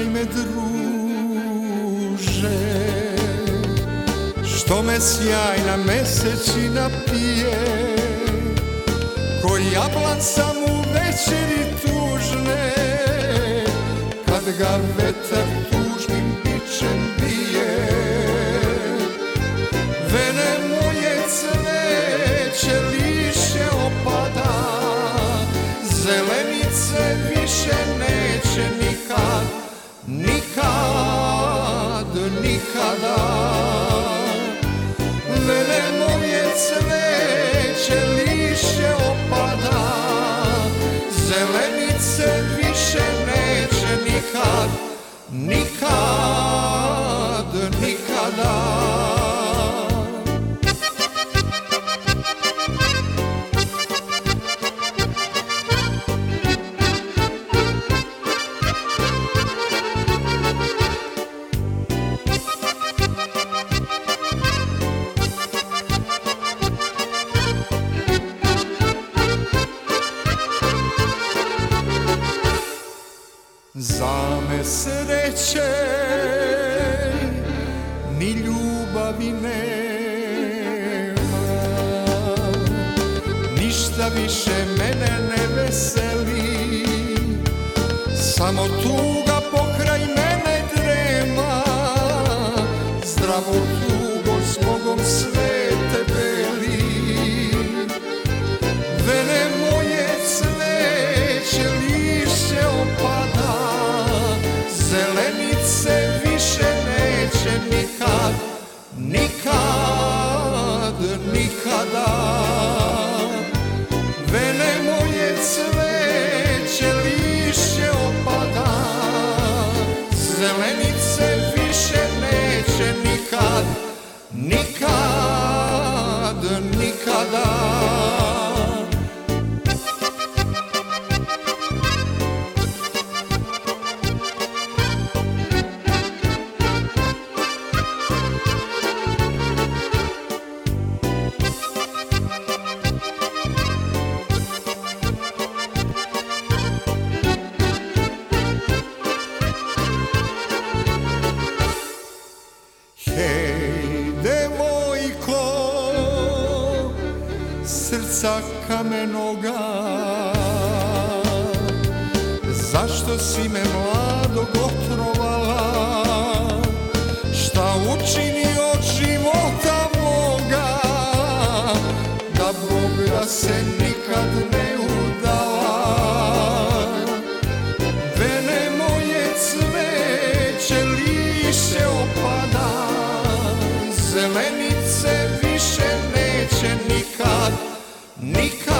pokraj me druže, što me sjajna mesečina pije, ko jablan sam u večeri tužne, kad ga vetar tužnim bičem bije. Vene moje cveće liše opada, zelenice više neće nikad, nikad, nikada. Vene moje cveće liše opada, zelenice više neće nikad, nikad, nikada. Zame sreće ni ljubavi nema, ništa više mene ne veseli, samo tuga pokraj mene drema, zdravo tugo s Bogom sve te beli. Vene moje cveće liše opada, zelenice više neće nikad, nikad, nikada. Vene moje cveće liše opada, zelenice više neće nikad, nikad, nikada. Hej, devojko, srca kamenoga, zašto si me mladog otrovala? Šta učini od života moga, da Bog da se nikad ne udala? Vene moje cveće liše opada, zelenice više neće nikad, nikad.